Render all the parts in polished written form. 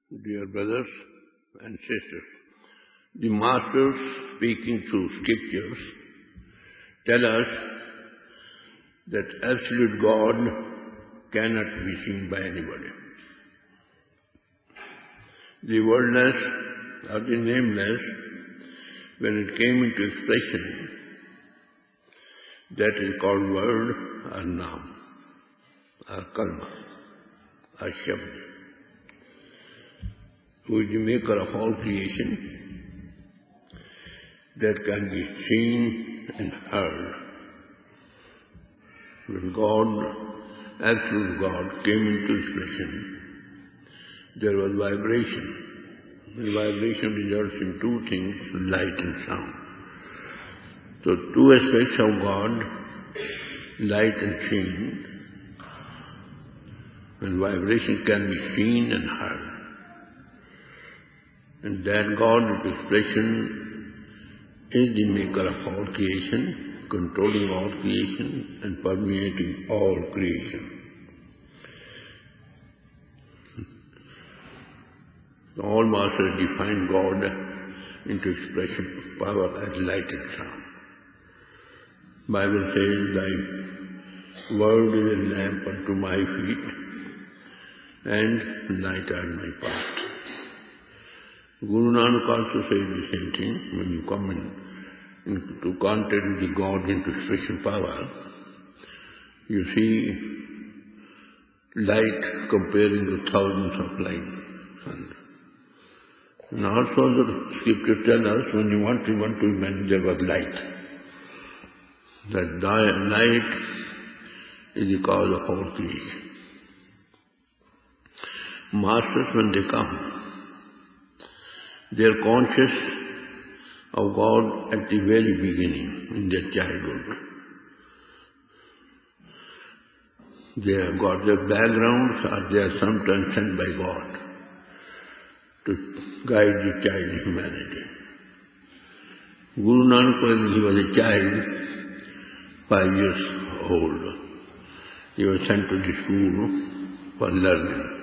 Dear brothers and sisters, the Masters, speaking through scriptures, tell us that absolute God cannot be seen by anybody. The wordless or the nameless, when it came into expression, that is called word or naam, or kalma, or shabd, who is the maker of all creation, that can be seen and heard. When God, absolute God, came into expression, there was vibration. The vibration results in two things, light and sound. So two aspects of God, light and seen, and vibration can be seen and heard. And that God expression is the maker of all creation, controlling all creation and permeating all creation. All masters define God into expression, power as light and sound. Bible says, Thy word is a lamp unto my feet and light on my path. Guru Nanak also says the same thing. When you come into contact with the God into expression power, you see light comparing to thousands of lights. And also the scripture tells us, when you want to imagine there was light. That light is the cause of all creation. Masters, when they come, they are conscious of God at the very beginning, in their childhood. They have got their backgrounds, or they are sometimes sent by God to guide the child humanity. Guru Nanak, when he was a child, 5 years old, he was sent to the school for learning.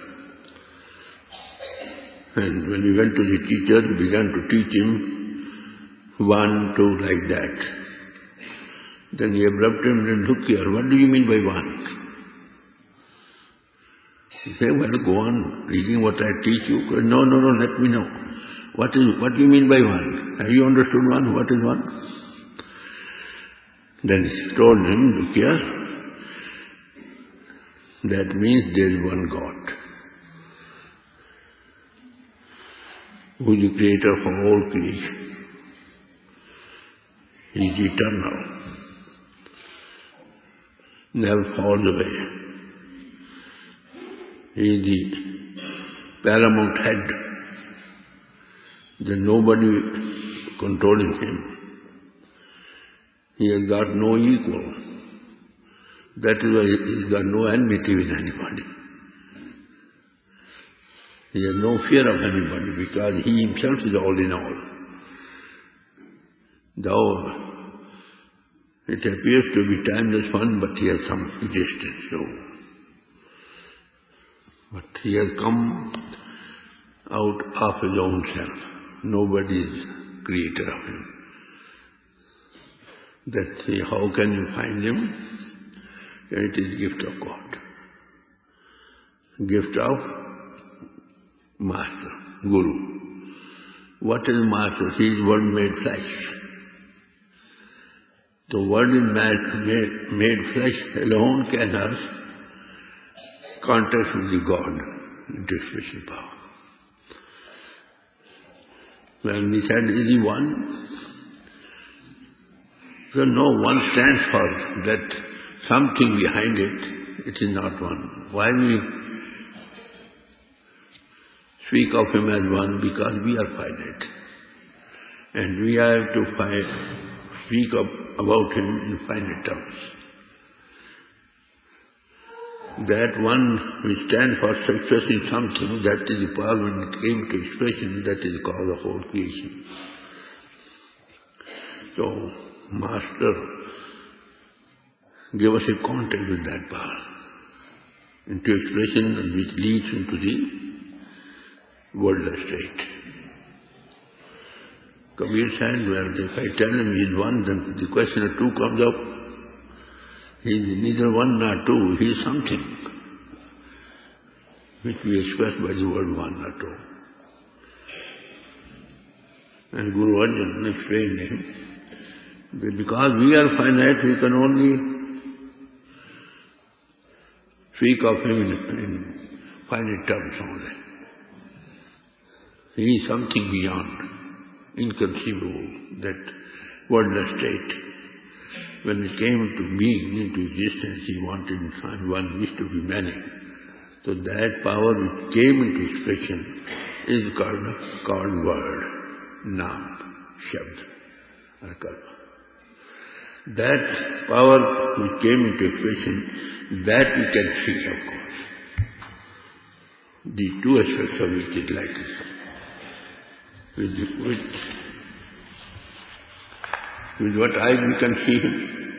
And when he went to the teacher, he began to teach him 1, 2, like that. Then he abrupted him and said, look here, what do you mean by 1? He said, well, go on reading what I teach you. No, let me know. What do you mean by 1? Have you understood 1? What is 1? Then he told him, look here, that means there is one God, who is the creator of all creation. He is eternal, never falls away. He is the paramount head. There is nobody controlling him. He has got no equal. That is why he has got no enmity with anybody. He has no fear of anybody because he himself is all in all. Though it appears to be timeless one, but he has some existence. But he has come out of his own self. Nobody is creator of him. How can you find him? It is gift of God. Gift of Master, Guru. What is Master? He is Word made flesh. The Word is made flesh alone can have contact with the God into expression power. When we said, is he one? So no, one stands for that something behind it. It is not one. Why we speak of him as one? Because we are finite. And we have to speak about him in finite terms. That one which stands for success in something, that is the power when it came to expression, that is the cause of all creation. So, Master, give us a contact with that power into expression which leads into the worldless state. Kabir said, well, if I tell him he is one, then the question of two comes up. He is neither one nor two, he is something which we express by the word one or two. And Guru Arjan explained him, because we are finite, we can only speak of him in finite terms only. He is something beyond, inconceivable, that worldless state. When it came to being, into existence, he wanted one wished to be many. So that power which came into expression is called word, naam, shabd, or karma. That power which came into expression, that we can see, of course. The two aspects of which is like this. With what eyes we can see him.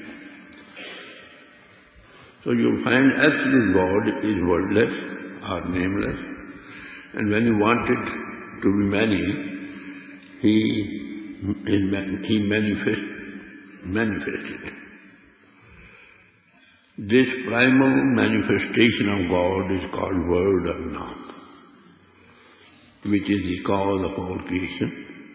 So you find absolute God is wordless or nameless. And when he wanted to be many, he manifested. This primal manifestation of God is called Word or Naam, which is the cause of all creation.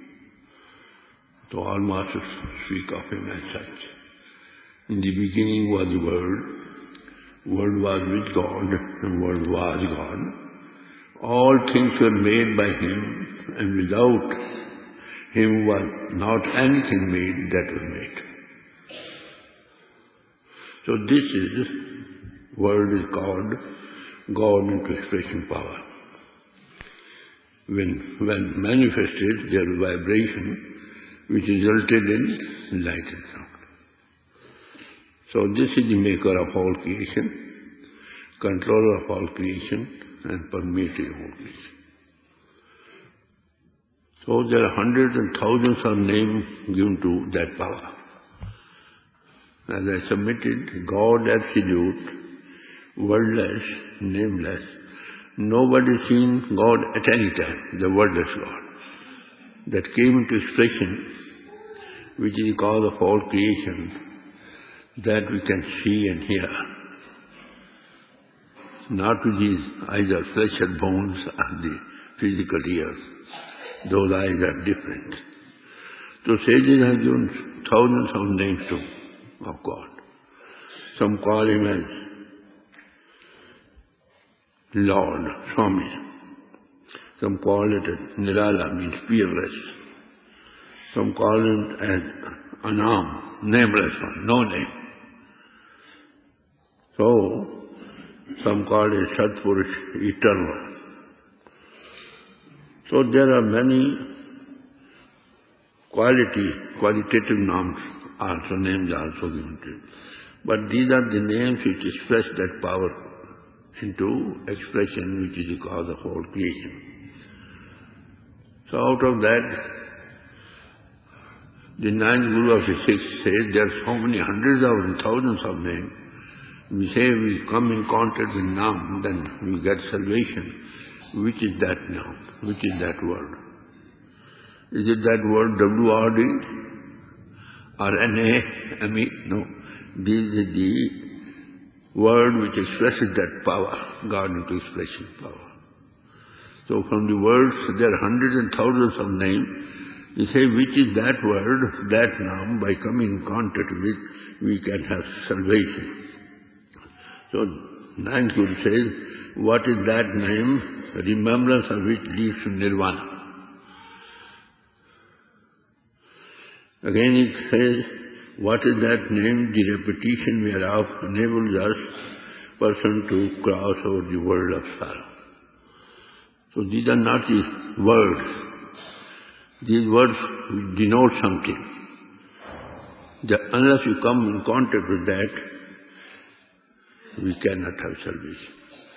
So all masters speak of him as such. In the beginning was the Word. Word was with God, and Word was God. All things were made by him, and without him was not anything made that was made. So this is, word is called God into expression power. When manifested, there is vibration which resulted in light and sound. So this is the maker of all creation, controller of all creation, and permeator of all creation. So there are hundreds and thousands of names given to that power. As I submitted, God absolute, wordless, nameless. Nobody seen God at any time, the wordless God, that came into expression, which is the cause of all creation, that we can see and hear. Not with these eyes of flesh and bones and the physical ears. Those eyes are different. So sages have given thousands of names of God. Some call him as Lord, Swami. Some call it as Nirala, means fearless. Some call him as Anam, nameless one, no name. So, some call it Satpurush, eternal. So there are many qualitative names also, names also given to him. But these are the names which express that power into expression which is the cause of all creation. So out of that, the ninth Guru of the sixth says there are so many hundreds and thousands of names. We say we come in contact with Naam, then we get salvation. Which is that Naam? Which is that word? Is it that word W-R-D? Or N-A-M-E? No. This is the word which expresses that power, God into expression power. So from the words, there are hundreds and thousands of names. You say, which is that word, that Naam? By coming in contact with, we can have salvation. So, ninth Guru says, what is that name? Remembrance of which leads to nirvana. Again it says, what is that name? The repetition whereof enables us, person, to cross over the world of sorrow. So these are not the words. These words denote something. Unless you come in contact with that, we cannot have salvation.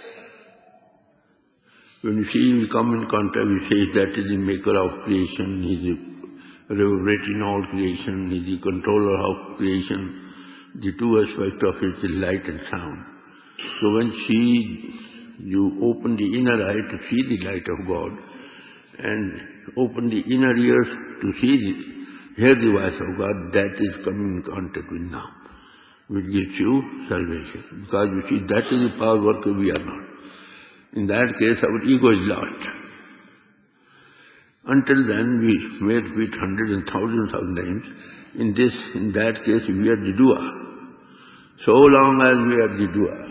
When you see we come in contact, we say that is the maker of creation, he is the reverberator in all creation, he is the controller of creation. The two aspects of it is light and sound. So when you open the inner eye to see the light of God, and open the inner ears to hear the voice of God, that is coming in contact with Naam, which gives you salvation. Because you see, that is the power worker, we are not. In that case, our ego is lost. Until then, we may repeat hundreds and thousands of names. In that case, we are the doer. So long as we are the doer,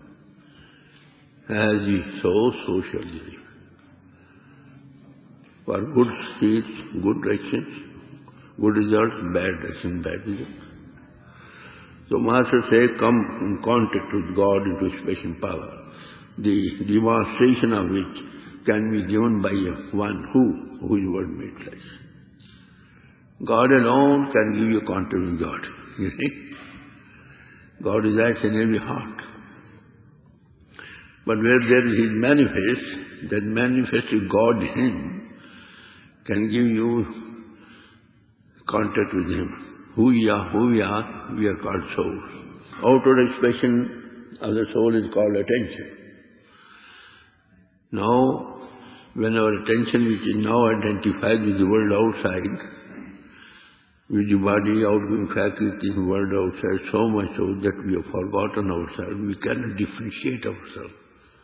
as we sow, so shall we reap. For good seeds, good actions, good results, bad actions, bad results. So Master says, come in contact with God into special power, the demonstration of which can be given by one who is Word made flesh. God alone can give you contact with God. You see? God resides in every heart. But where there is His manifest, that manifested God in Him can give you contact with Him. Who we are called souls. Outward expression of the soul is called attention. Now, when our attention, which is now identified with the world outside, with the body, outgoing faculties, the world outside, so much so that we have forgotten ourselves, we cannot differentiate ourselves.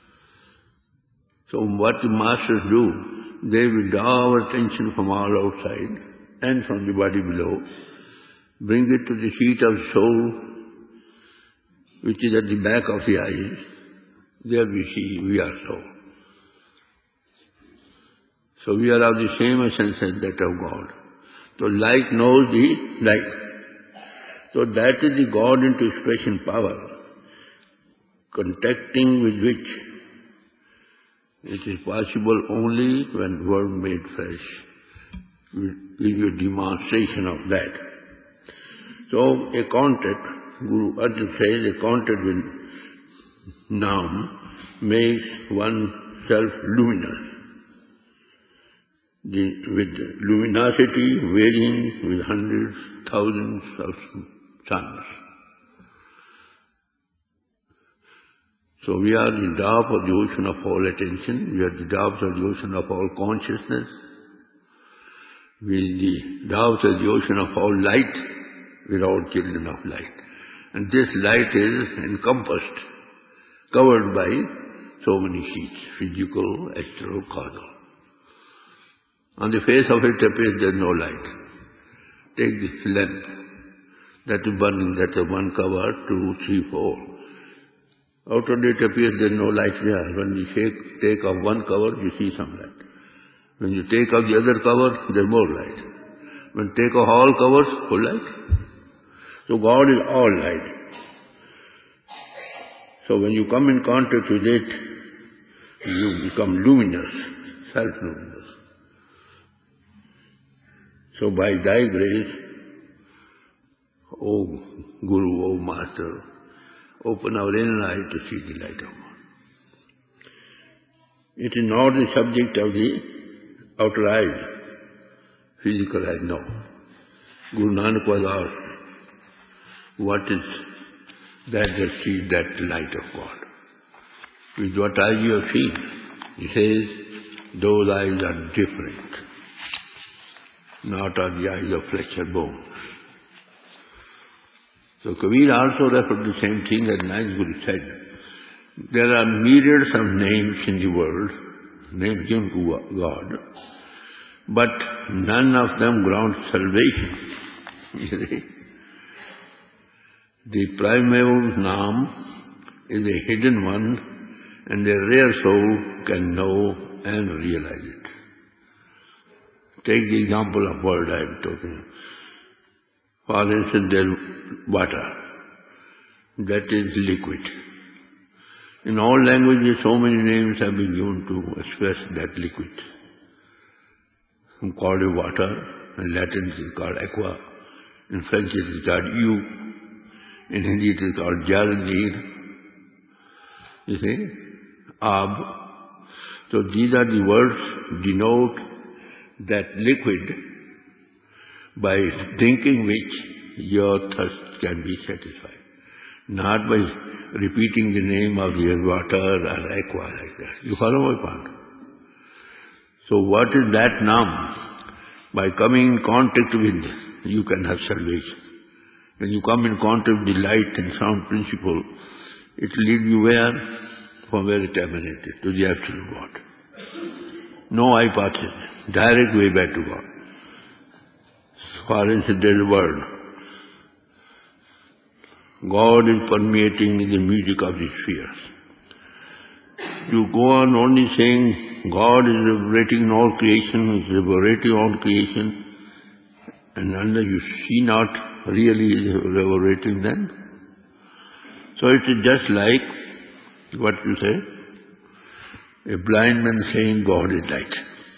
So what the masters do, they withdraw our attention from all outside and from the body below, bring it to the seat of soul, which is at the back of the eyes. There we see we are soul. So we are of the same essence as that of God. So light knows the light. So that is the God into expression power, contacting with which it is possible only when Word made flesh will give you a demonstration of that. So a contact, Guru Arjan says, a contact with Naam makes oneself luminous, with luminosity varying with hundreds, thousands of suns. So we are the drop of the ocean of all attention, we are the drops of the ocean of all consciousness, we are the drops of the ocean of all light, we are all children of light. And this light is encompassed, covered by so many sheets, physical, astral, causal. On the face of it appears there is no light. Take this lamp, that is burning, that is one cover, 2, 3, 4. Out of it appears there is no light there. When you take off one cover, you see some light. When you take off the other cover, there is more light. When you take off all covers, full light. So God is all light. So when you come in contact with it, you become luminous, self-luminous. So by Thy grace, O Guru, O Master, open our inner eye to see the light of God. It is not the subject of the outer eye, physical eye, no. Guru Nanak was asked, what is that sees that light of God? With what eyes you have seen? He says, those eyes are different, not are the eyes of flesh and bone. So Kabir also referred to the same thing as Nice Guru said. There are myriads of names in the world, names given to God, but none of them ground salvation. You see? The primeval Naam is a hidden one, and a rare soul can know and realize it. Take the example of world I am talking. For instance, there is water. That is liquid. In all languages, so many names have been given to express that liquid. Some call it water. In Latin it is called aqua. In French it is called eau. In Hindi it is called jal, neer. You see? Ab. So these are the words denote that liquid by drinking which your thirst can be satisfied. Not by repeating the name of the water or aqua like that. You follow my point? So what is that Naam? By coming in contact with, you can have salvation. When you come in contact with the light and sound principle, it will lead you where? From where it emanated, to the absolute God. No hypothesis, direct way back to God. For instance, there is a word. God is permeating in the music of the spheres. You go on only saying God is reverberating in all creation, is reverberating all creation, and unless you see not really reverberating then. So it is just like what you say, a blind man saying God is light.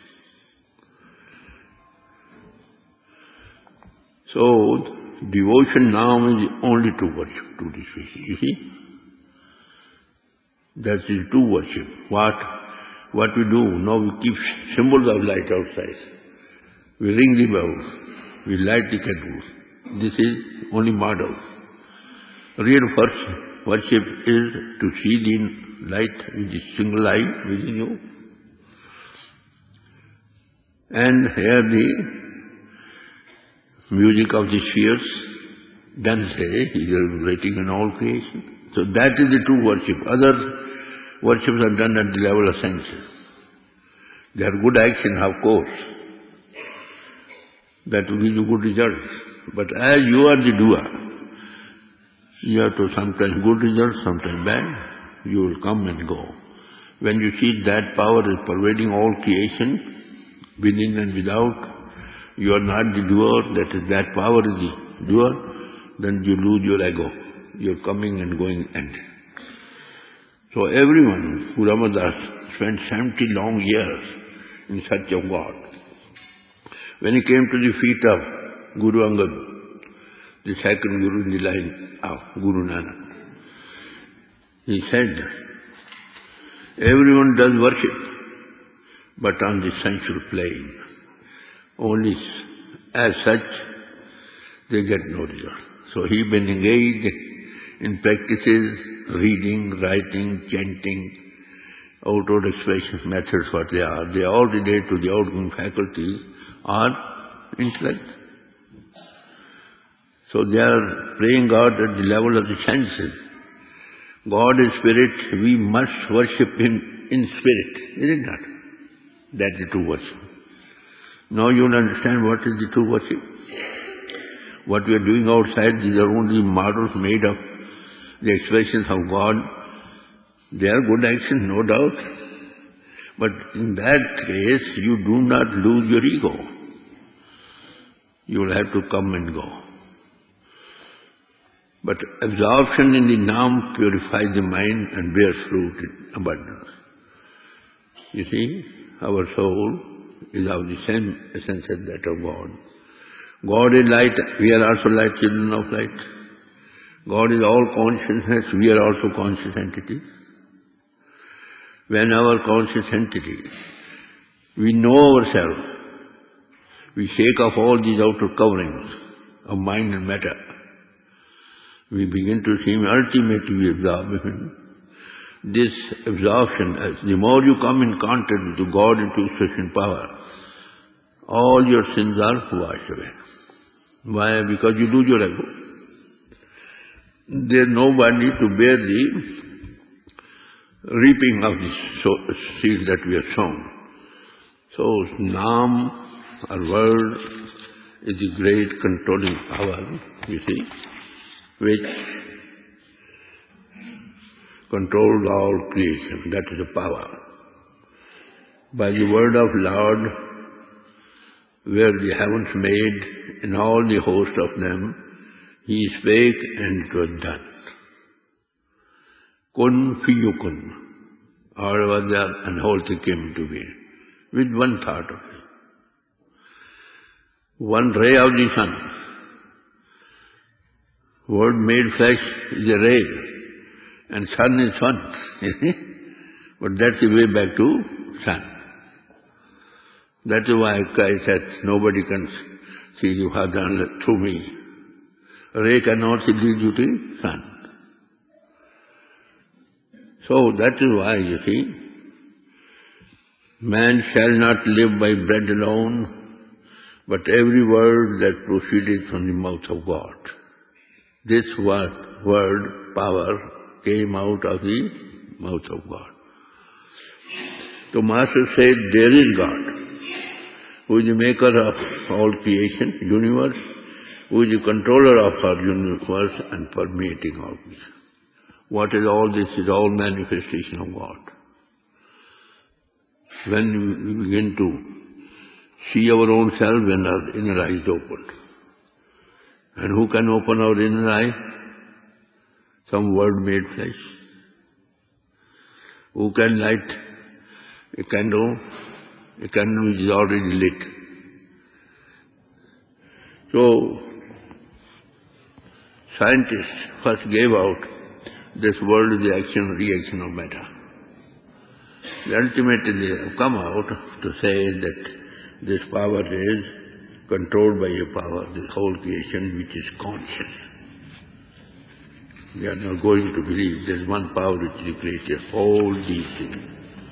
So devotion now is only to worship, to this way. You see? That is true worship. What we do? Now we keep symbols of light outside. We ring the bells. We light the candles. This is only model. Real worship is to see the light with the single eye within you and hear the music of the spheres. Then say, he is reverberating in all creation. So that is the true worship. Other worships are done at the level of senses. They are good action, of course. That will give you good results. But as you are the doer, you have to sometimes good results, sometimes bad. You will come and go. When you see that power is pervading all creation, within and without, you are not the doer, that power is the doer, then you lose your ego. Your coming and going end. So everyone, Guru Amar Das spent 70 long years in search of God. When he came to the feet of Guru Angad, the second Guru in the line of Guru Nanak, he said, everyone does worship, but on the sensual plane. Only as such, they get no result. So he been engaged in practices, reading, writing, chanting, outward expression methods, what they are all related to the outgoing faculties or intellect. So they are praying God at the level of the senses. God is spirit, we must worship Him in spirit, is it not? That is true worship. Now you will understand what is the true worship. What we are doing outside, these are only models made of the expressions of God. They are good actions, no doubt. But in that case, you do not lose your ego. You will have to come and go. But absorption in the Naam purifies the mind and bears fruit in abundance. You see, our soul is of the same essence as that of God. God is light, we are also light, children of light. God is all consciousness, we are also conscious entities. When our conscious entity, we know ourselves, we shake off all these outer coverings of mind and matter. We begin to see Him, ultimately we absorb Him. This absorption, the more you come in contact with God into sufficient power, all your sins are washed away. Why? Because you lose your ego. There is nobody to bear the reaping of the seeds that we have sown. So Naam, our word, is the great controlling power, you see, which controls all creation. That is the power. By the word of Lord, where the heavens made, and all the host of them, He spake and it was done. Kun fiyukun. All was there and whole thing came to be, with one thought of it. One ray of the sun. Word made flesh is a ray, and sun is sun. But that's the way back to sun. That is why Christ said, nobody can see the Father through me. Ray cannot see you to the sun. So that is why, you see, Man shall not live by bread alone, but every word that proceeded from the mouth of God. This word, power, came out of the mouth of God. So Master said, there is God, who is the maker of all creation, universe, who is the controller of our universe and permeating all this. What is all this? Is all manifestation of God. When we begin to see our own self, when our inner eye is opened. And who can open our inner eye? Some word made flesh. Who can light a candle? A candle which is already lit. So, scientists first gave out this world is the action and reaction of matter. Ultimately they have come out to say that this power is controlled by a power, this whole creation which is conscious. We are not going to believe there is one power which is created all these things.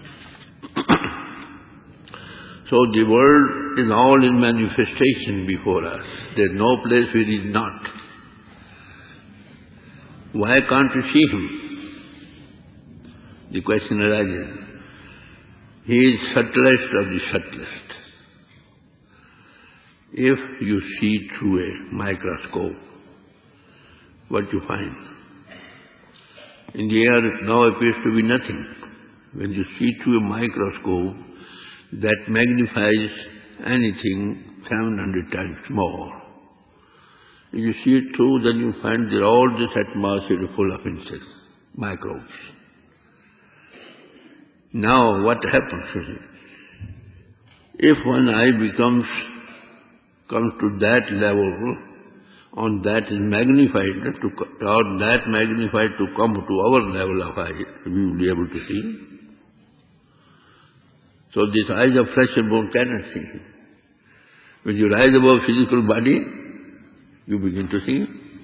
So the world is all in manifestation before us. There is no place where it is not. Why can't we see him? The question arises. He is subtlest of the subtlest. If you see through a microscope, what you find? In the air now appears to be nothing. When you see through a microscope, that magnifies anything 700 times more. If you see it through, then you find that all this atmosphere is full of insects, microbes. Now what happens? If one eye comes to that level, on that is magnified, or that magnified to come to our level of eye, we will be able to see. So these eyes of flesh and bone cannot see. When you rise above physical body, you begin to see.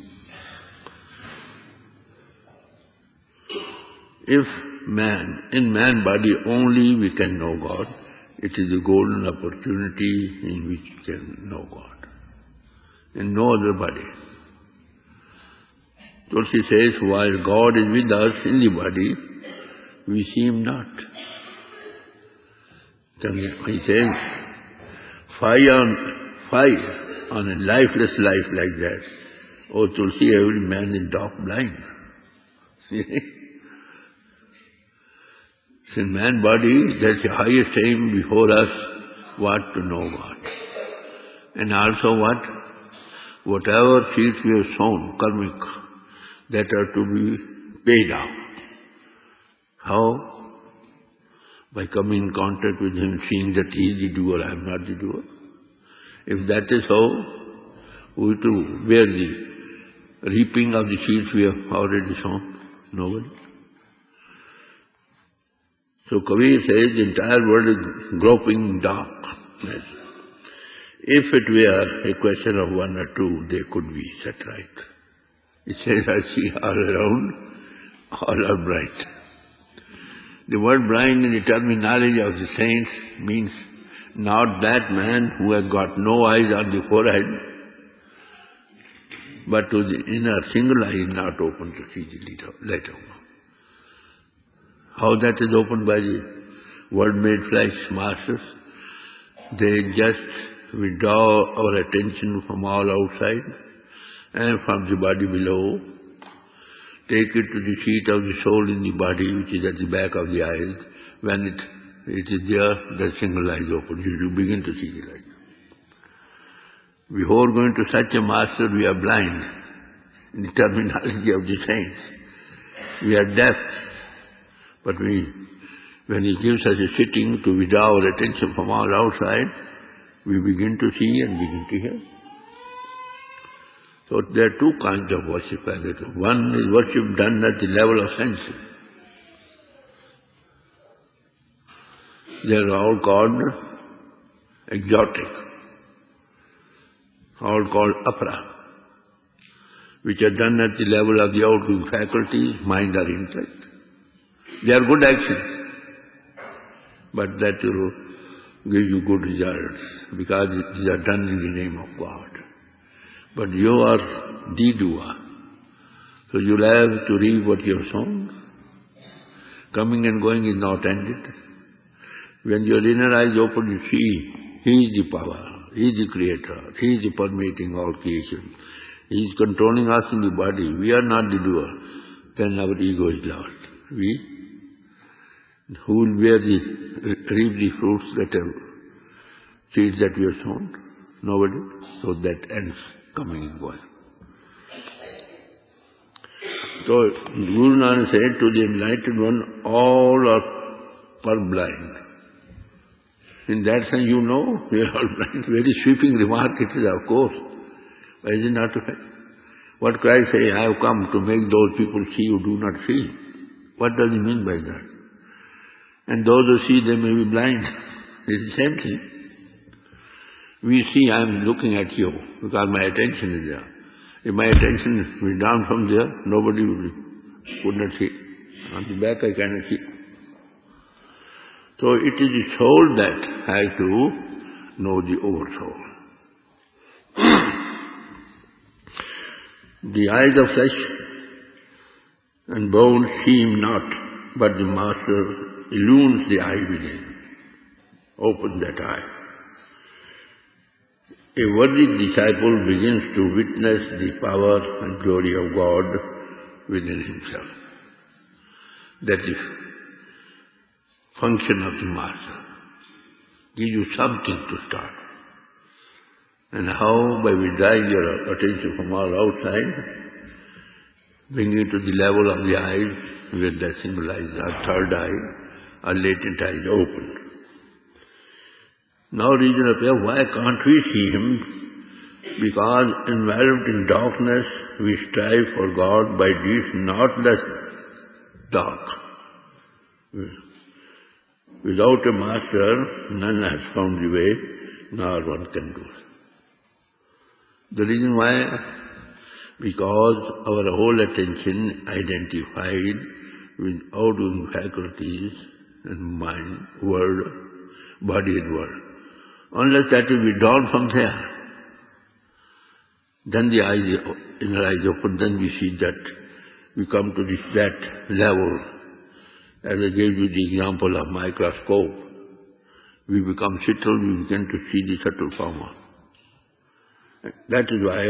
If in man body only we can know God, it is a golden opportunity in which we can know God. In no other body. Tulsi says, while God is with us in the body, we see Him not. Then he says, fire on a lifeless life like that. Oh, Tulsi, every man is dark blind. See? In man body, there's the highest aim before us, what? To know God. And also what? Whatever seeds we have sown, karmic, that are to be paid off. How? By coming in contact with Him, seeing that He is the doer, I am not the doer. If that is so, who is to bear the reaping of the seeds we have already sown? Nobody. So Kabir says the entire world is groping in darkness. If it were a question of one or two, they could be set right. It says, I see all around, all are bright. The word blind in the terminology of the saints means not that man who has got no eyes on the forehead, but to the inner single eye is not open to see the light of God. How that is opened? By the word-made flesh masters. They just withdraw our attention from all outside and from the body below, take it to the seat of the soul in the body, which is at the back of the eyes. When it is there, the single eye is open. You begin to see the light. Before going to such a master, we are blind. In the terminology of the saints, we are deaf. But when He gives us a sitting to withdraw our attention from all outside, we begin to see and begin to hear. So there are two kinds of worship. One is worship done at the level of senses. They are all called exotic, all called apara, which are done at the level of the outgoing faculties, mind or intellect. They are good actions. but that will give you good results because these are done in the name of God. But you are the doer. So you'll have to reap what you have sown. Coming and going is not ended. When your inner eyes open, you see He is the power, He is the creator, He is the permeating all creation. He is controlling us in the body. We are not the doer. Then our ego is lost. Who will reap the fruits that have seeds that we have sown? Nobody. So that ends coming and going. So Guru Nanak said to the enlightened one, all are purblind. In that sense, you know, we are all blind. Very sweeping remark it is, of course. Why is it not right? What Christ say, I have come to make those people see who do not see. What does he mean by that? And those who see, they may be blind. It's the same thing. We see, I am looking at you because my attention is there. If my attention is down from there, nobody could not see. On the back I cannot see. So it is the soul that has to know the oversoul. The eyes of flesh and bone see him not, but the Master illumines the eye within. Open that eye. A worthy disciple begins to witness the power and glory of God within himself. That is function of the Master. Give you something to start. And how? By withdrawing your attention from all outside, bringing it to the level of the eyes, where that symbolizes our third eye, our latent eye is open. Now reason appears, why can't we see Him? Because enveloped in darkness, we strive for God by deeds not less dark. Without a Master, none has found the way, nor one can do it. The reason why? Because our whole attention identified with outgoing faculties and mind, world, body and world. Unless that is withdrawn from there, then the inner eyes open, then we see that we come to that level. As I gave you the example of microscope, we become subtle, we begin to see the subtle form. That is why,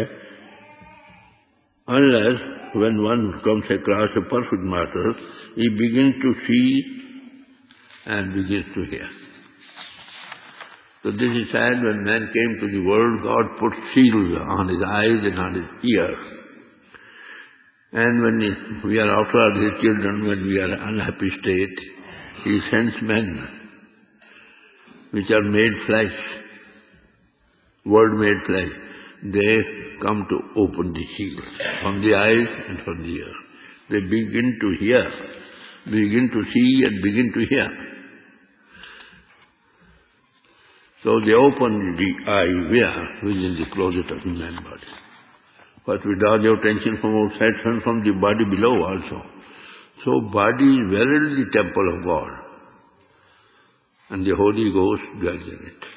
unless when one comes across a perfect master, he begins to see and begins to hear. So this is sad, when man came to the world, God put seals on his eyes and on his ears. And when we are after his children, when we are in unhappy state, he sends men which are made flesh, word made flesh. They come to open the seals from the eyes and from the ears. They begin to hear, begin to see and begin to hear. So they open the eye where? Within the closet of the man body. But we draw your attention from outside and from the body below also. So body is verily the temple of God. And the Holy Ghost dwells in it.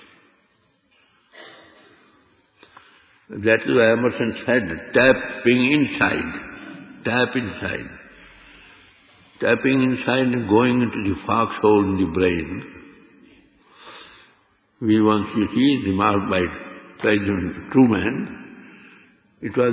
That is why Emerson said, tapping inside. Tap inside. Tapping inside and going into the foxhole in the brain. We once, you see, remarked by President Truman, it was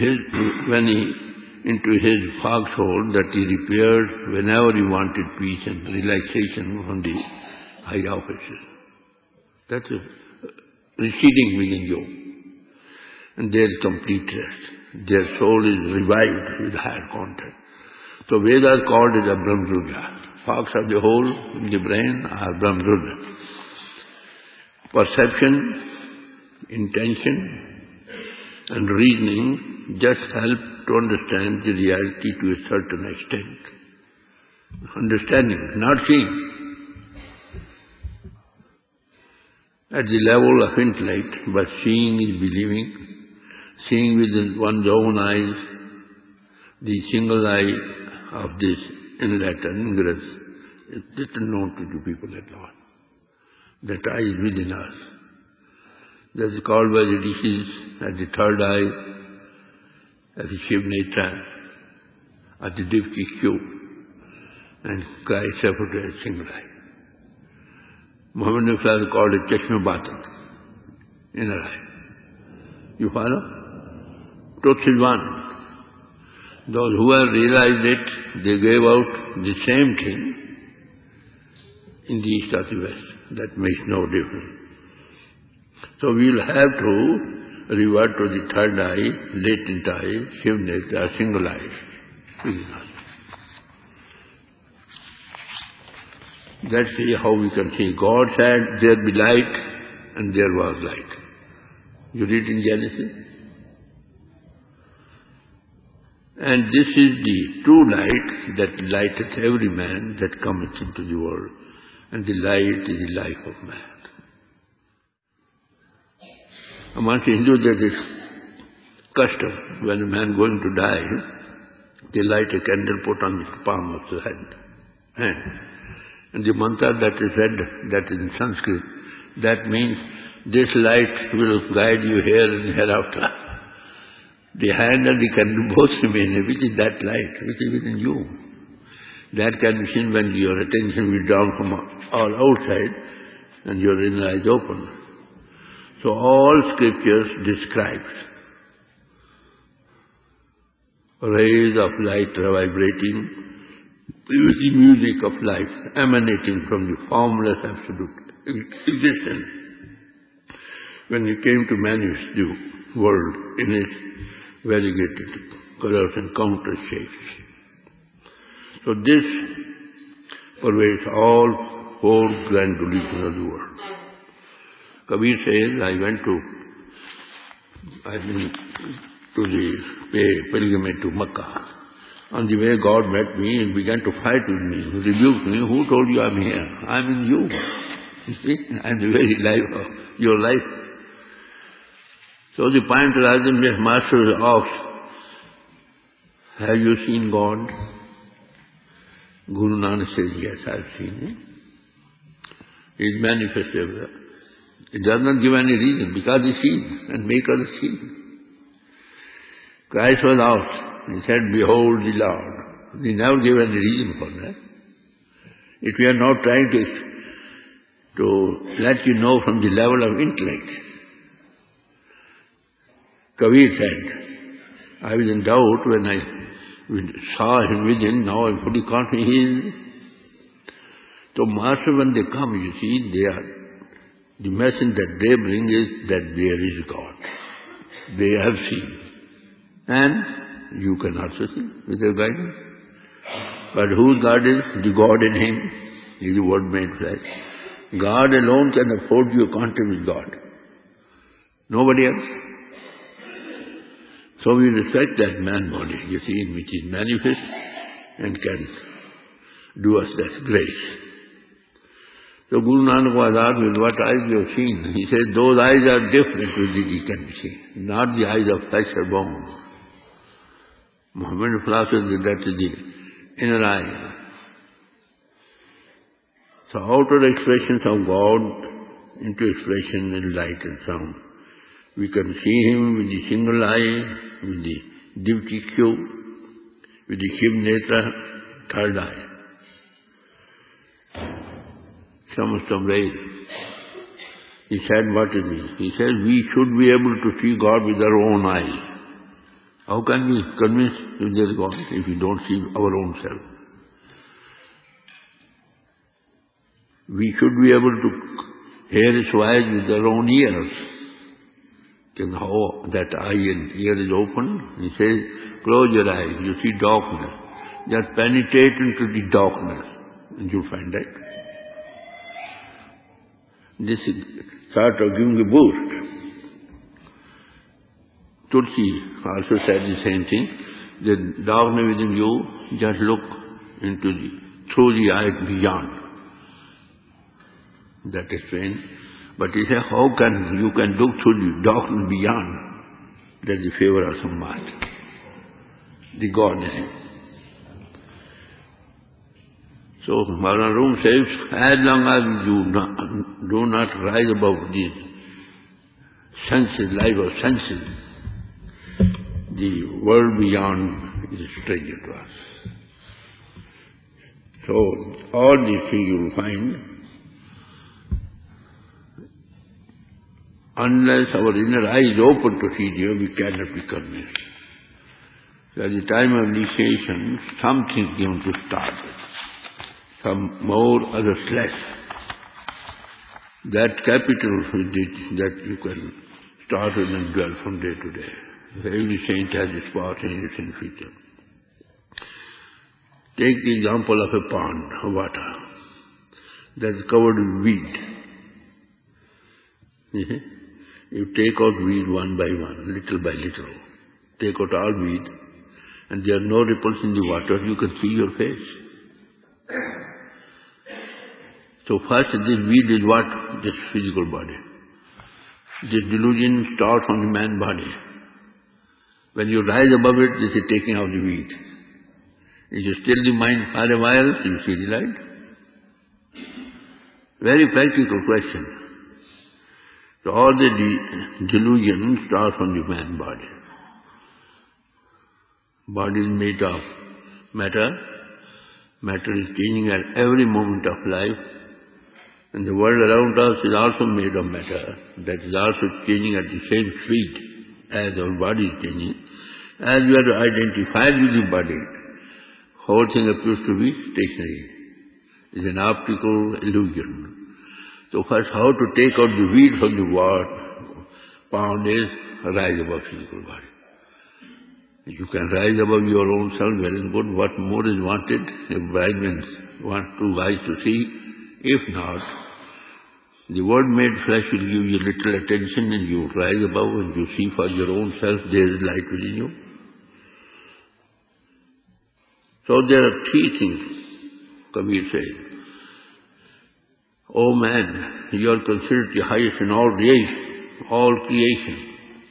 into his foxhole that he repaired whenever he wanted peace and relaxation from the high offices. That is receding within you. And there is complete rest. Their soul is revived with higher contact. So Vedas called it a Brahmruja. Fox of the hole in the brain are Brahmruja. Perception, intention, and reasoning just help to understand the reality to a certain extent. Understanding, not seeing. At the level of intellect, but seeing is believing. Seeing with one's own eyes, the single eye of this inlet and ingress is little known to the people at all. That eye is within us. That is called by the rishis as the third eye, as the Shiv Netra, as the Divchikyu, and Christ referred as single eye. Muhammad Nufla is called a Chashma Batan, inner eye. You follow? Truth is one. Those who have realized it, they gave out the same thing in the east or the west. That makes no difference. So we will have to revert to the third eye, latent eye, Shiv Netra, single eye. That's how we can see. God said, there be light, and there was light. You read in Genesis? And this is the true light that lighteth every man that cometh into the world. And the light is the life of man. Amongst Hindus there is custom, when a man going to die, they light a candle, put on the palm of the hand. And the mantra that is read, that is in Sanskrit, that means this light will guide you here and hereafter. The hand and the candle both remain, which is that light, which is within you. That can be seen when your attention is down from all outside and your inner eyes open. So all scriptures describe rays of light vibrating with the music of life emanating from the formless absolute existence. When you came to manifest the world in its variegated colors and countless shapes. So this pervades all four grand religions of the world. Kabir says, I went to the pilgrimage to Makkah. On the way, God met me and began to fight with me, rebuked me. Who told you I'm here? I'm in you. You see, I'm the very life of your life. So the point Rajan Master asks, have you seen God? Guru Nanak says, yes, I've seen Him. He is manifest everywhere. It does not give any reason, because He sees and makes others see. Christ was asked, He said, behold the Lord. He never gave any reason for that. If we are not trying to let you know from the level of intellect. Kabir said, I was in doubt when I saw Him within, now I'm fully confident He is. So Master, when they come, you see, the message that they bring is that there is God. They have seen. And you can also see with their guidance. But whose God is? The God in Him. He is the Word made flesh. God alone can afford you a contact with God. Nobody else. So we respect that man body, you see, which is manifest and can do us that grace. So Guru Nanak was asked, with what eyes you have seen? He said, those eyes are different with which he can be seen, not the eyes of flesh or bone. Muhammad philosophy said that is the inner eye. So outer expressions of God into expression in light and sound. We can see Him with the single eye, with the Divchikyu, with the Shiv Netra, third eye. Samastamved. He said, what is this? He said, we should be able to see God with our own eyes. How can we convince if there is God if we don't see our own self? We should be able to hear His voice with our own ears. And how that eye and ear is open, He says, close your eyes, you see darkness. Just penetrate into the darkness, and you'll find that. This is sort of giving a boost. Tulsi also said the same thing. The darkness within you, just look through the eye beyond. That is strange. But he said, how can you can look through the darkness beyond? That's the favor of some master. The God in Him. So Bhagavan says, as long as you do not rise above these senses, life of senses, the world beyond is a stranger to us. So all these things you will find, unless our inner eye is open to see them, we cannot be convinced. So at the time of initiation, something is given to start with. Some more, others less. That capital with it, that you can start with and dwell from day to day. Every saint has its part and its in future. Take the example of a pond of water that is covered with weed. You take out weed one by one, little by little. Take out all weed, and there are no ripples in the water, you can see your face. So first, this weed is what? This physical body. This delusion starts from the man body. When you rise above it, this is taking out the weed. If you still the mind for a while, you see the light. Very practical question. So all the delusion starts from the man body. Body is made of matter. Matter is changing at every moment of life. And the world around us is also made of matter. That is also changing at the same speed as our body is changing. As we are identified with the body, whole thing appears to be stationary. It's an optical illusion. So first, how to take out the weed from the pond is rise above physical body. If you can rise above your own self, well and good. What more is wanted? If blind men want two eyes to see, if not, the Word made flesh will give you little attention and you rise above and you see for your own self there is light within you. So there are three things, Kabir says. O man, you are considered the highest in all creation.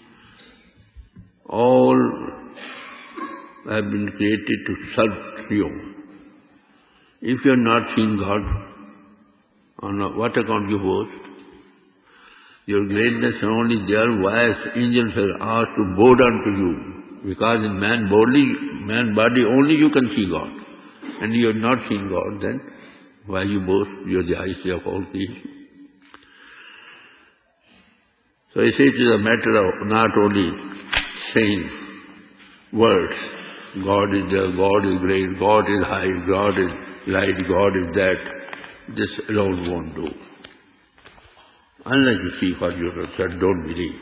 All have been created to serve you. If you have not seen God, on what account you boast? Your greatness is only there why angels are asked to bow down to you. Because in man body only you can see God. And you have not seen God, then why you boast? You are the highest of all creation. So I say it is a matter of not only saying words, God is there, God is great, God is high, God is light, God is that. This alone won't do. Unless you see for yourself, don't believe.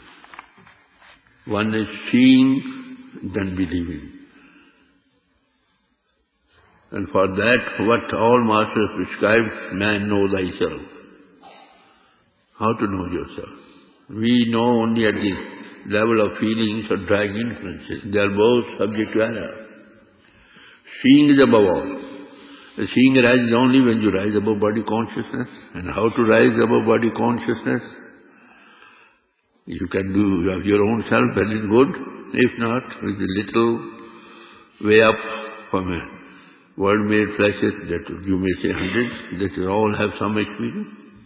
One is seeing, then believing. And for that, what all masters prescribe, man, know thyself. How to know yourself? We know only at the level of feelings or drawing inferences. They are both subject to error. Seeing is above all. Seeing arises only when you rise above body consciousness. And how to rise above body consciousness? You can do of your own self, well and good. If not, with a little way up from a world-made flashes, that you may say hundreds, that you all have some experience.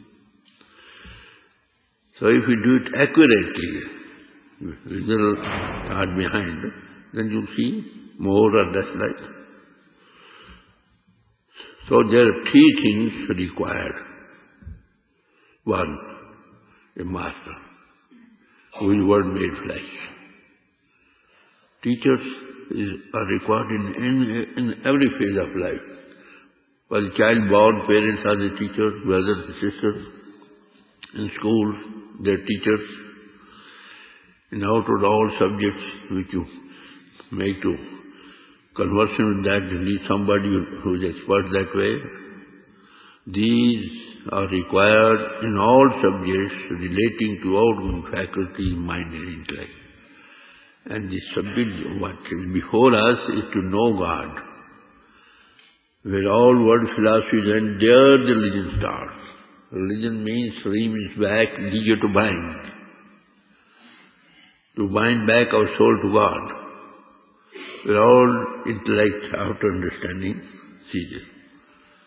So if you do it accurately, with little thought behind, then you'll see more or less light. So there are three things required. One, a master, who is word made flesh. Teachers are required in every phase of life. For the child born, parents are the teachers, brothers and sisters. In schools, they are teachers. In outward all subjects which you make to conversation with that, you need somebody who is expert that way. These are required in all subjects relating to outgoing faculties, mind and intellect. And the subject, what is before us, is to know God. Where all world philosophies end, there the religion starts. Religion means, re means back, leisure to bind. To bind back our soul to God. Where all intellect, after understanding, ceases.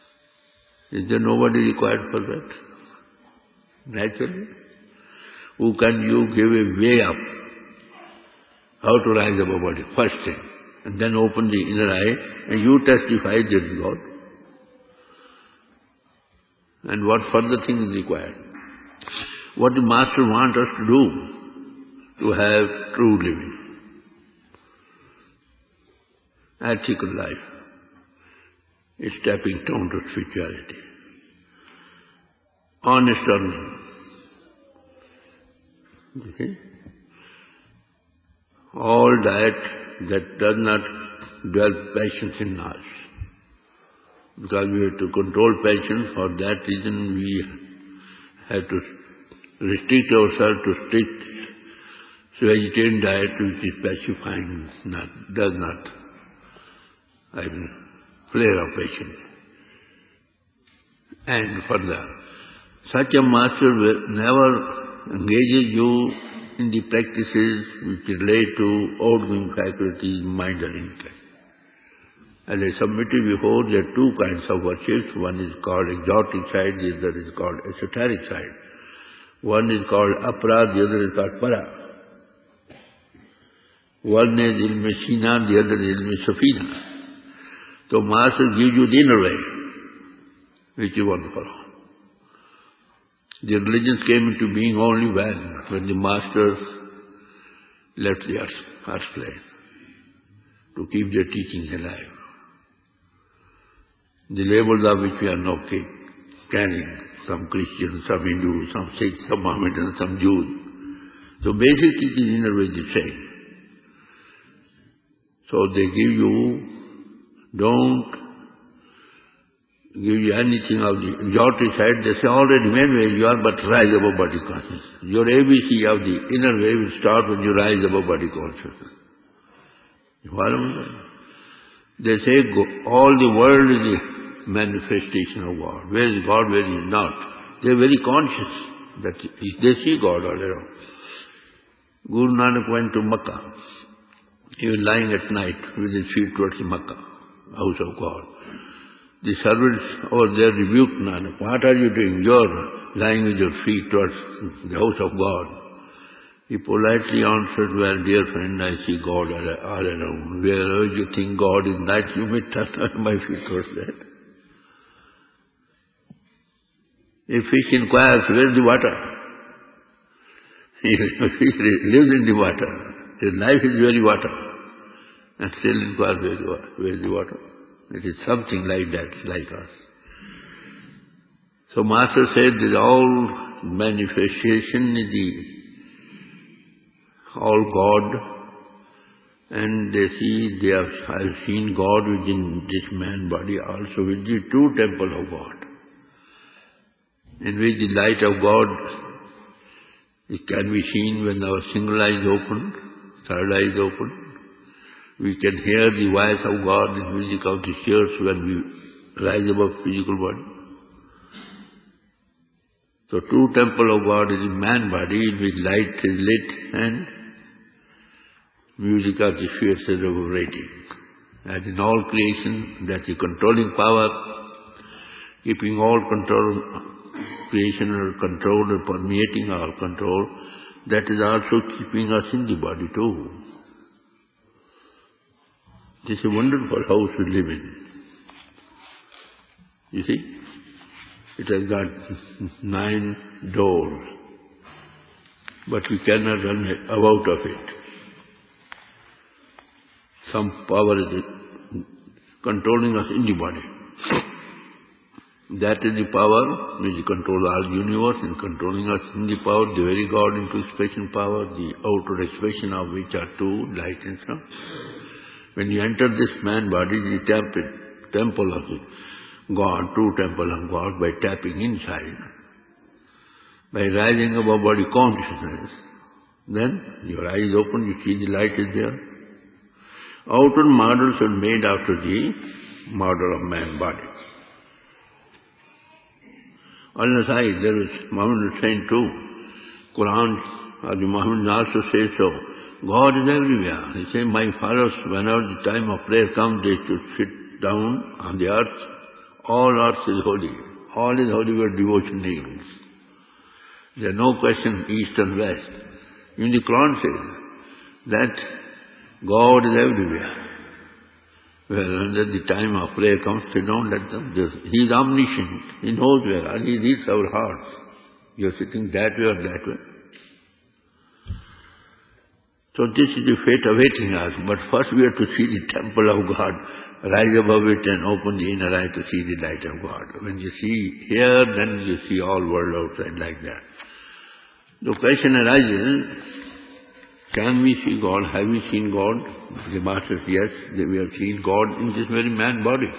Is there nobody required for that? Naturally. Who can you give a way up? How to rise above body? First thing. And then open the inner eye and you testify there is God. And what further thing is required? What the Master wants us to do to have true living, ethical life, a stepping stone to spirituality, honest earning. You see? All that does not develop passions in us. Because we have to control passion, for that reason we have to restrict ourselves to strict vegetarian diet, which is pacifying, does not flare up passion. And further, such a master never engages you in the practices which relate to outgoing faculties, mind and intellect. As I submitted before, there are two kinds of worships. One is called exotic side, the other is called esoteric side. One is called apara, the other is called para. One is ilm sina, the other is ilm safina. So Master gives you the inner way, which you want to follow. The religions came into being only when the Masters left the earth plane to keep their teachings alive. The labels of which we are now carrying, some Christians, some Hindus, some Sikhs, some Mohammedans, some Jews. So basic teaching in a way the same. So they don't give you anything of the exotic side. They say already remain where you are, but rise above body consciousness. Your ABC of the inner way will start when you rise above body consciousness. You follow me? They say all the world is the manifestation of God. Where is God, where is not? They are very conscious that they see God all around. Guru Nanak went to Makkah. He was lying at night with his feet towards Makkah, house of God. The servants over there rebuked Nanak. What are you doing? You are lying with your feet towards the house of God. He politely answered, well, dear friend, I see God all around. Wherever you think God is not, you may turn my feet towards that. A fish inquires, where is the water? A fish lives in the water. His life is very water. And still inquires, where is the water? It is something like that, like us. So Master said that all manifestation is all God, and they have seen God within this man body also, with the true temple of God, in which the light of God it can be seen when our single eye is open, third eye is open. We can hear the voice of God in music of the church when we rise above physical body. So true temple of God is in man body, in which light is lit and music of the spheres is reverberating. As in all creation, that is controlling power, keeping all creation under control and permeating our control, that is also keeping us in the body too. This is a wonderful house we live in. You see? It has got 9 doors, but we cannot run out of it. Some power is controlling us in the body. That is the power which controls our universe, and controlling us in the power, the very God into expression power, the outer expression of which are 2, light and sound. When you enter this man body, the temple of the God, true temple of God, by tapping inside, by rising above body consciousness, then your eyes open, you see the light is there. Outer models are made after the model of man body. On the side, there is Muhammad is saying too, Quran, the Muhammad also says so. God is everywhere. He says, my followers, whenever the time of prayer comes, they should sit down on the earth. All earth is holy. All is holy word devotion names. There is no question east and west. Even the Quran says that God is everywhere. Well, when the time of prayer comes, they don't let them. He is omniscient. He knows where. And He reads our hearts. You are sitting that way or that way. So this is the fate awaiting us. But first we have to see the temple of God, rise above it and open the inner eye to see the light of God. When you see here, then you see all world outside like that. The question arises, can we see God? Have we seen God? The Master says, yes, we have seen God in this very man body.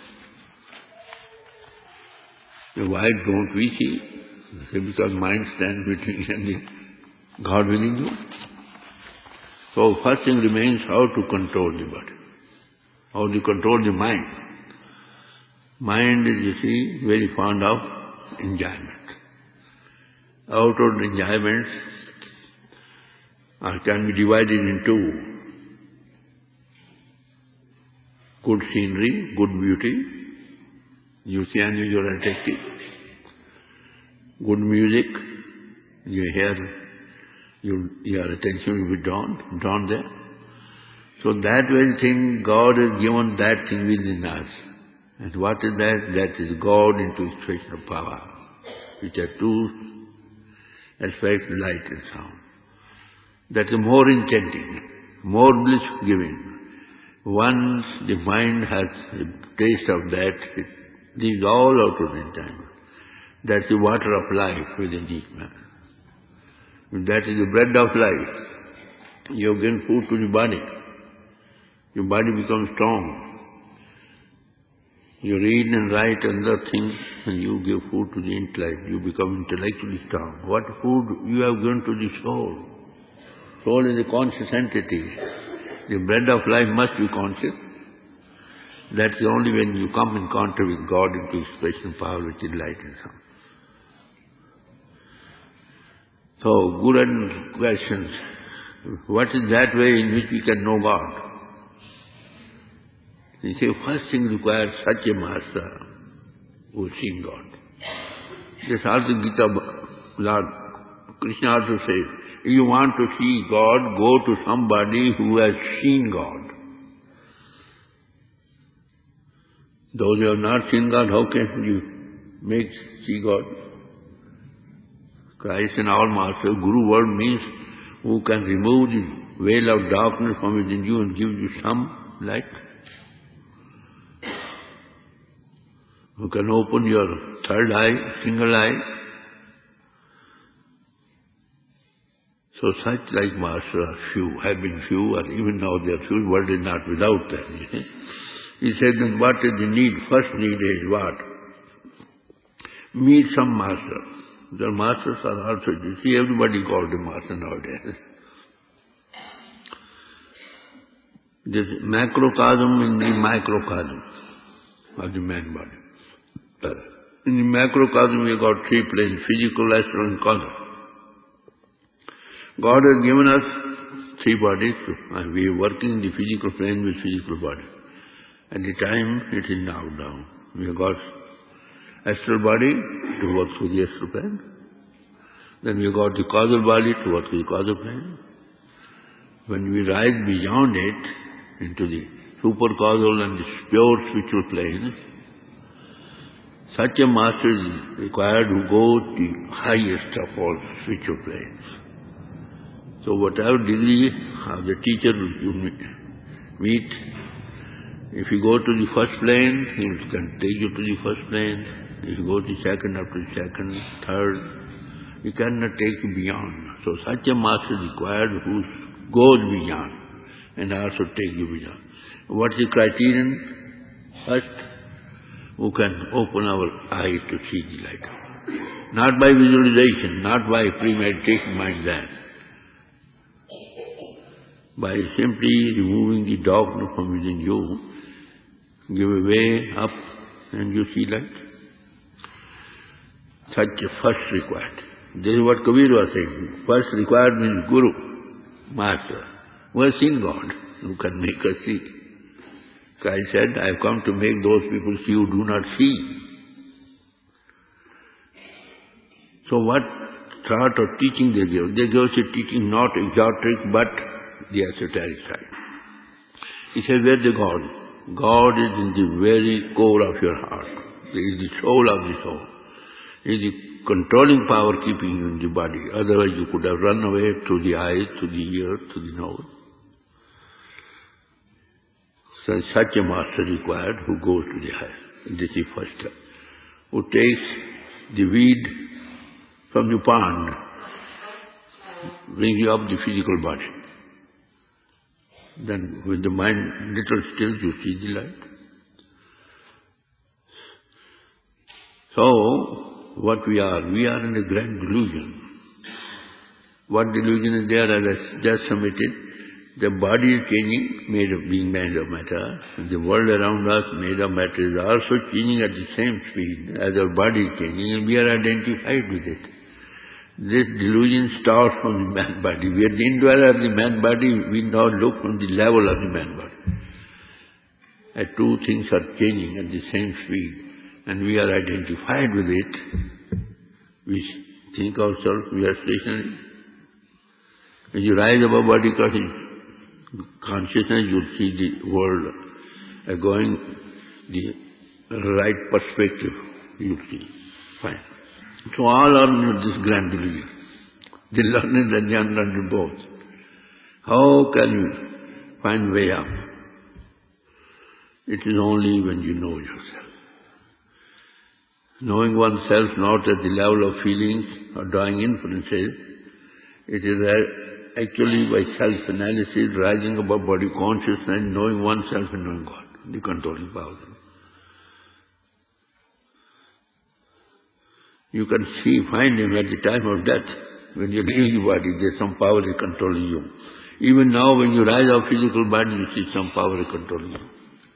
So why don't we see? Because mind stands between and the God within you. So first thing remains how to control the body. How to control the mind. Mind is, you see, very fond of enjoyment. Outward enjoyments can be divided into good scenery, good beauty, you see unusual and attractive, good music, you hear, your attention will be drawn there. So that very thing, God has given that thing within us. And what is that? That is God into expression of power, which are two aspects, light and sound. That is more enchanting, more bliss-giving. Once the mind has a taste of that, it leaves all out of enjoyment. That's the water of life within each man. That is the bread of life. You have given food to the body. Your body becomes strong. You read and write other things and you give food to the intellect. You become intellectually strong. What food you have given to the soul? Soul is a conscious entity. The bread of life must be conscious. That's the only when you come in contact with God into expression power which is light and sound. So, Guru questions, what is that way in which we can know God? He says, first thing requires such a master who has seen God. This also Gita, Lord Krishna also says, if you want to see God, go to somebody who has seen God. Those who have not seen God, how can you see God? Christ and our Master, Guru word means who can remove the veil of darkness from within you and give you some light. Who can open your third eye, single eye. So such like Master are few, have been few, or even now they are few. The world is not without them. You see? He said, then what is the need? First need is what? Meet some master. The masters are also, you see, everybody called a master nowadays. This macrocosm in the microcosm of the man body. In the macrocosm we have got three planes, physical, astral and causal. God has given us three bodies and we are working in the physical plane with physical body. At the time it is now down. We have got astral body to work through the astral plane. Then we have got the causal body to work through the causal plane. When we rise beyond it into the supercausal and the pure spiritual planes, such a master is required who goes to the highest of all spiritual planes. So whatever degree of the teacher you meet, if you go to the first plane, he can take you to the first plane. If you go to the second, after the second, third, he cannot take you beyond. So such a master is required who goes beyond and also take you beyond. What is the criterion? First, who can open our eyes to see the light. Not by visualization, not by premeditation mind that. By simply removing the darkness from within you, give a way up and you see light. Such a first required. This is what Kabir was saying. First required means Guru, Master, who has seen God, who can make us see. Christ said, I have come to make those people see who do not see. So what sort of teaching they give? They give a teaching not exotic but the esoteric side. He says, where is the God? God is in the very core of your heart. He is the soul of the soul. He is the controlling power keeping you in the body. Otherwise you could have run away through the eyes, through the ears, through the nose. So such a master required who goes to the higher. This is first step. Who takes the weed from the pond, brings you up the physical body. Then with the mind little still, you see the light. So, what we are in a grand delusion. What delusion is there, as I just submitted? The body is changing, being made of matter. The world around us, made of matter, is also changing at the same speed as our body is changing, and we are identified with it. This delusion starts from the man body. We are the indweller of the man body. We now look from the level of the man body. And two things are changing at the same speed, and we are identified with it. We think ourselves, we are stationary. When you rise above body consciousness, you see the world going the right perspective. You see. Fine. So all are in this grand delusion. The learned and the unlearned both. How can you find way up? It is only when you know yourself. Knowing oneself not at the level of feelings or drawing inferences, it is actually by self-analysis, rising above body consciousness, knowing oneself and knowing God, the controlling power. You can find him at the time of death. When you leave the body, there's some power is controlling you. Even now, when you rise out of physical body, you see some power is controlling you.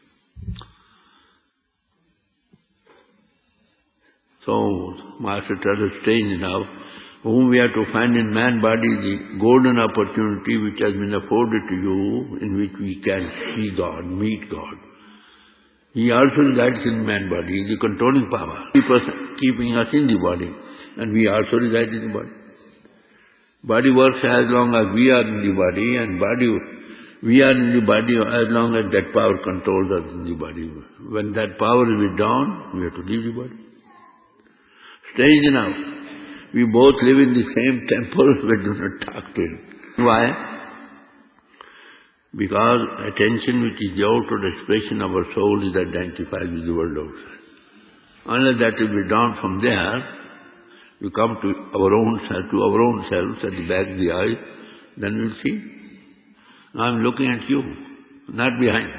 So, Master tells us strange enough, whom we have to find in man body, the golden opportunity which has been afforded to you, in which we can see God, meet God. He also resides in man body. He is the controlling power, keeping us in the body, and we also reside in the body. Body works as long as we are in the body, and we are in the body as long as that power controls us in the body. When that power is withdrawn, we have to leave the body. Strange enough, we both live in the same temple, but do not talk to him. Why? Because attention, which is the outward expression of our soul, is identified with the world outside. Unless that is withdrawn from there, we come to our own selves at the back of the eye, then we'll see. Now I'm looking at you, not behind.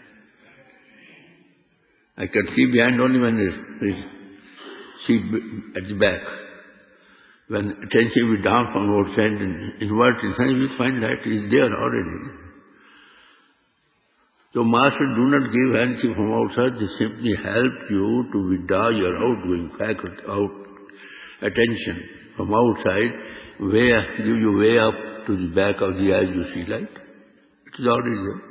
I can see behind only when I see at the back. When attention is down from outside and inward, you find that it is there already. So Master do not give handshake from outside, they simply help you to withdraw your outgoing faculty, attention from outside, give you way up to the back of the eye, you see light. It is already there.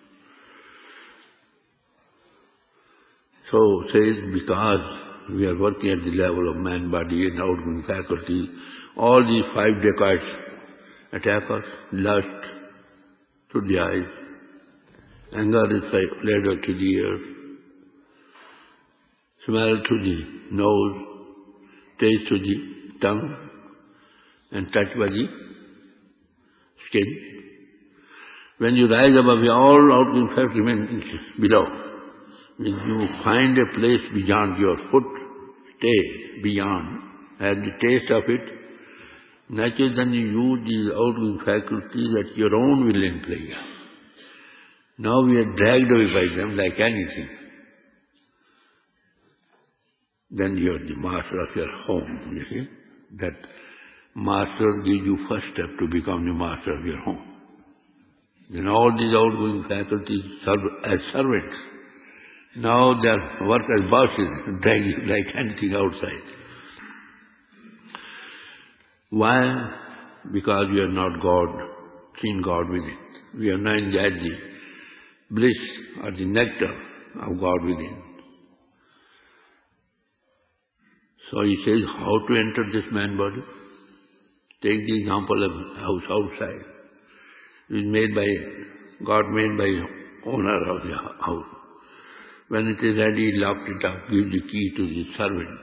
So says, because we are working at the level of man body and outgoing faculty, all these 5 dacoits attack us. Lust to the eyes, anger is pleasure to the ears, smell to the nose, taste to the tongue, and touch by the skin. When you rise above, all outgoing faculties remain below. When you find a place beyond your foot, stay beyond, have the taste of it, naturally then you use these outgoing faculties at your own will and pleasure. Now we are dragged away by them like anything. Then you are the master of your home, you see. That master gives you first step to become the master of your home. Then all these outgoing faculties serve as servants. Now they work as bosses, drag you like anything outside. Why? Because we are not God, seen God within. We are not enjoyed the bliss or the nectar of God within. So he says, how to enter this man body? Take the example of house outside. It is made by, God made by owner of the house. When it is ready, he locked it up, gives the key to the servant.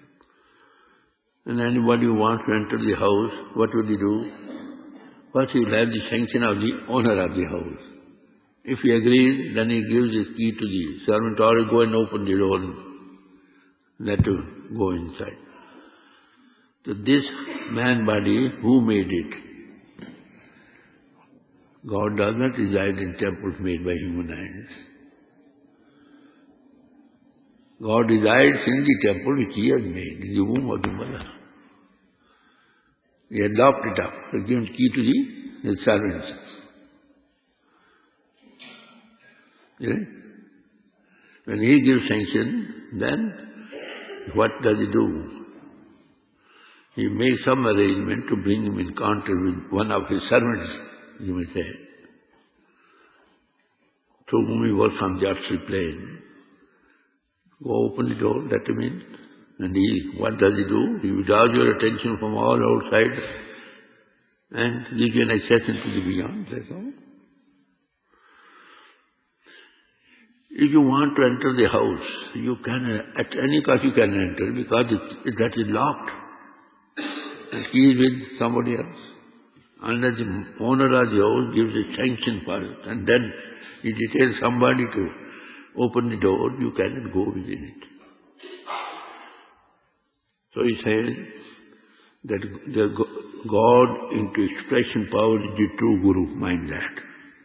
And anybody who wants to enter the house, what will he do? First he will have the sanction of the owner of the house. If he agrees, then he gives his key to the servant, or go and open the door and let him go inside. So this man body, who made it? God does not reside in temples made by human hands. God resides in the temple which He has made, in the womb of the mother. He had locked it up, He had given key to the servants. When He gives sanction, then what does He do? He makes some arrangement to bring him in contact with one of His servants, you may say, through whom he works on the astral plane. Go open the door, let him in. And what does he do? He withdraws your attention from all outside and gives you an access into the beyond, that's all. If you want to enter the house, you can, at any cost you can enter, because that is locked. The key is with somebody else. Unless the owner of the house gives a sanction for it, and then he details somebody to open the door, you cannot go within it. So he says that the God into expression power is the true Guru, mind that.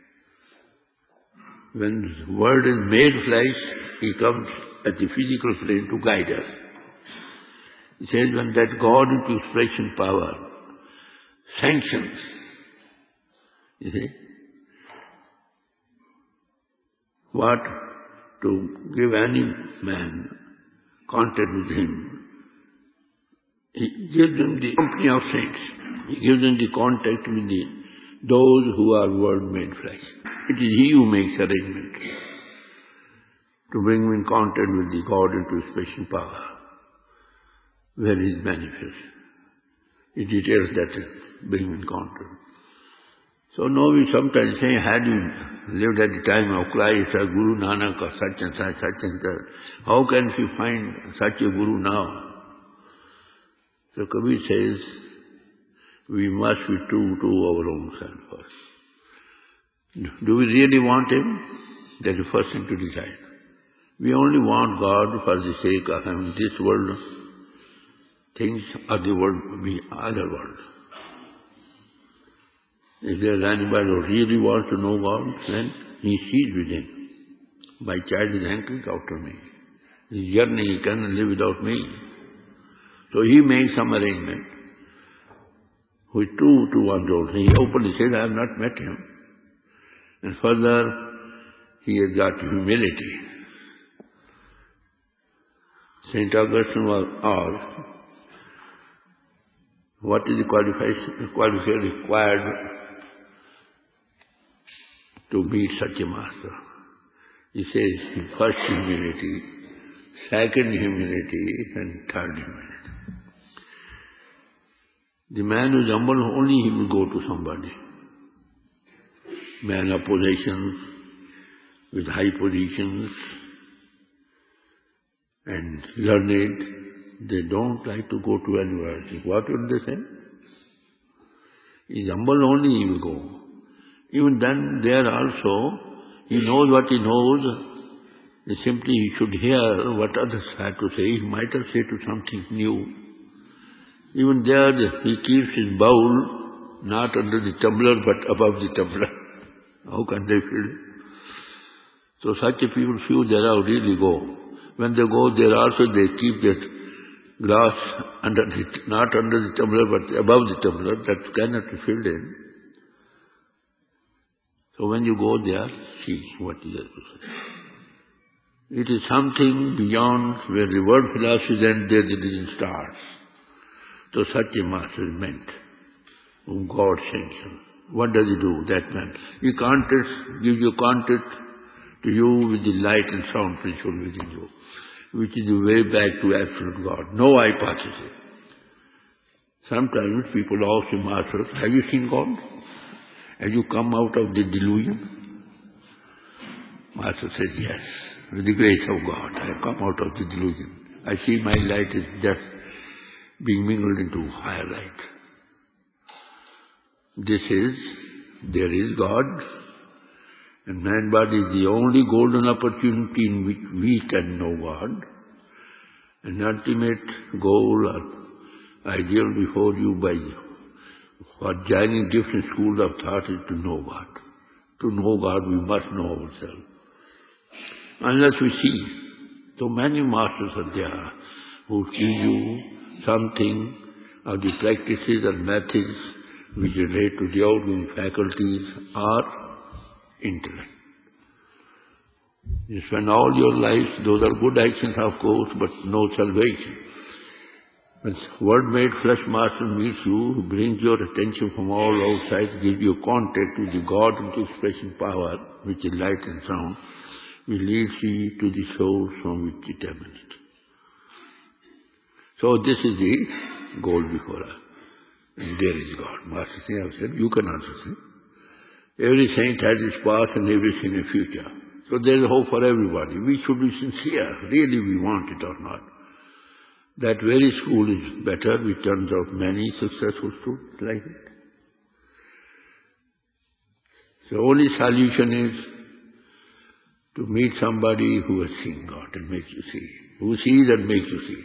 When the Word is made flesh, He comes at the physical plane to guide us. He says when that God into expression power sanctions, you see, what to give any man contact with Him, He gives them the company of saints. He gives them the contact with those who are Word made flesh. It is He who makes arrangement to bring him in contact with the God into expression power, where He is manifest. He details that bring him in contact. So now we sometimes say, had you lived at the time of Christ, or Guru Nanak, or such and such, how can we find such a Guru now? So Kabir says, we must be true to our own self first. Do we really want Him? That is the first thing to decide. We only want God for the sake of having this world things, or the world, other world. If there is anybody who really wants to know God, then he sees within. My child is hankering after me. He is yearning, he cannot live without me. So he makes some arrangement. With 2 months old, he openly says, I have not met him. And further, he has got humility. St. Augustine was asked, what is the qualification required to meet such a master? He says, first humility, second humility, and third humility. The man who is humble, only he will go to somebody. Man of possessions, with high positions, and learned, they don't like to go to anywhere else. What will they say? He is humble, only he will go. Even then, there also, he knows what he knows. Simply he should hear what others have to say. He might have said to something new. Even there, he keeps his bowl not under the tumbler, but above the tumbler. How can they feel? So such a people, few there are really go. When they go there also, they keep that glass under not under the tumbler, but above the tumbler, that cannot be filled in. So when you go there, see what he has to say. It is something beyond where the word philosophy ends, there the religion starts. So such a master is meant, whom God sanctions. What does he do, that man? He gives you contact to you with the light and sound principle within you. which is the way back to absolute God. No hypothesis. Sometimes people ask the Masters, have you seen God? Have you come out of the delusion? Master says, yes. With the grace of God, I have come out of the delusion. I see my light is just being mingled into higher light. There is God, and man-body is the only golden opportunity in which we can know God. An ultimate goal or ideal before you for joining different schools of thought is to know God. To know God, we must know ourselves. Unless we see, so many masters are there who give you something of the practices and methods which relate to the outgoing faculties or intellect. You spend all your life, those are good actions of course, but no salvation. When Word-made flesh master meets you, he brings your attention from all outside, gives you contact with the God into expression power, which is light and sound, will leads you to the source from which it emanates. So this is the goal before us. And there is God. Master Singh have said, you can also say. Every saint has his past and every saint a future. So there is hope for everybody. We should be sincere. Really we want it or not. That very school is better, which turns out many successful students like it. The only solution is to meet somebody who has seen God and makes you see. Who sees and makes you see.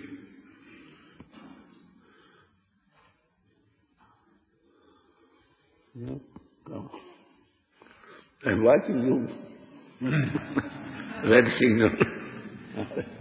No? Come. I'm watching you. Red signal.